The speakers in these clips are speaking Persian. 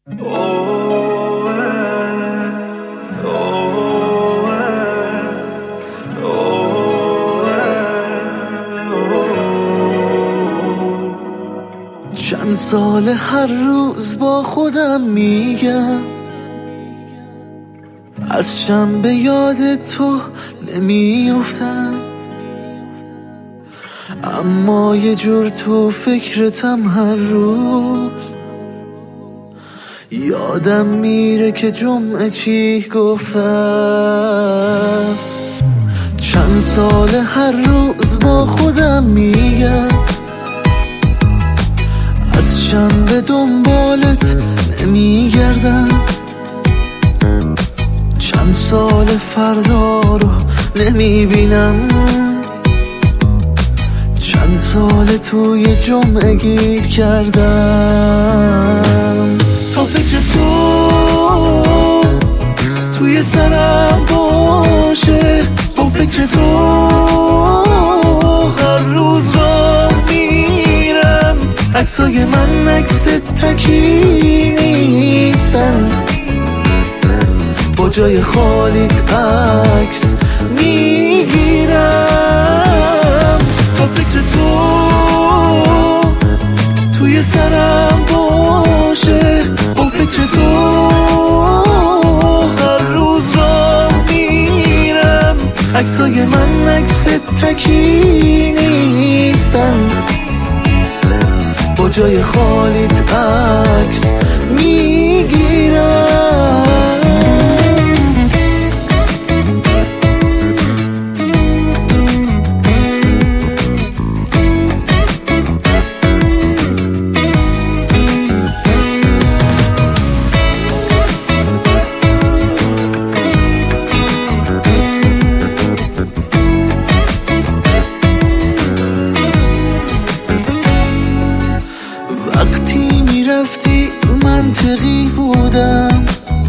چند سال هر روز با خودم میگم از شنبه یاد تو نمیافتم، اما یه جور تو فکرتم هر روز. یادم میره که جمعه چی گفتم. چند سال هر روز با خودم میگم از شنبه دنبالت نمیگردم، چند سال فردا رو نمیبینم، چند سال توی جمعه گیر کردم. تا فکر تو توی سرم باشه، با فکر تو هر روز را میرم. عکسای من عکس تکی نیستن، با جای خالیت عکس میگیرم. تا فکر تو توی سرم باشه، با فکر تو هر روز را میرم. عکسای من عکس تکی نیستن، با جای خالیت عکس میگیرم. وقتی میرفتی منطقی بودم،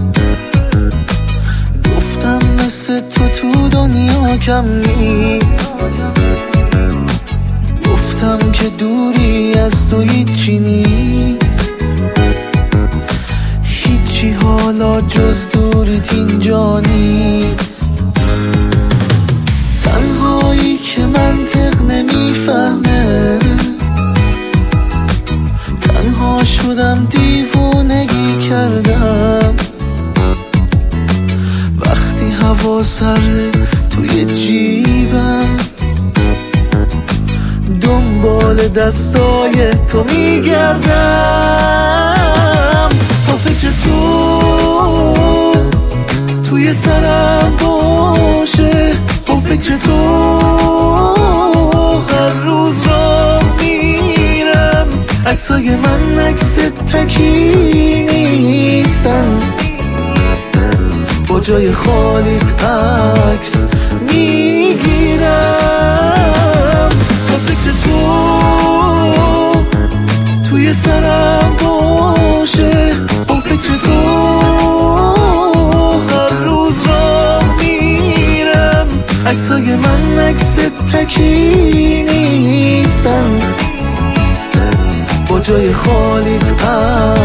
گفتم مثل تو دنیا کم نیست، گفتم که دوری از تو هیچی نیست، هیچی حالا جز دوریت اینجا نیست. تنهایی که منطق نمیفهمه، تنها شدم دیوونگی کردم. وقتی هوا سرده توی جیبم، دنبال دستای تو میگردم. تا فکر تو توی سرم باشه، با فکر تو هر روز را میرم. عکسای من عکس تکی نیستن، با جای خالیت عکس میگیرم. تا فکر تو توی سرم باشه، با فکر تو هر روز را میرم. عکسای من عکس تکی نیستن، با جای خالیت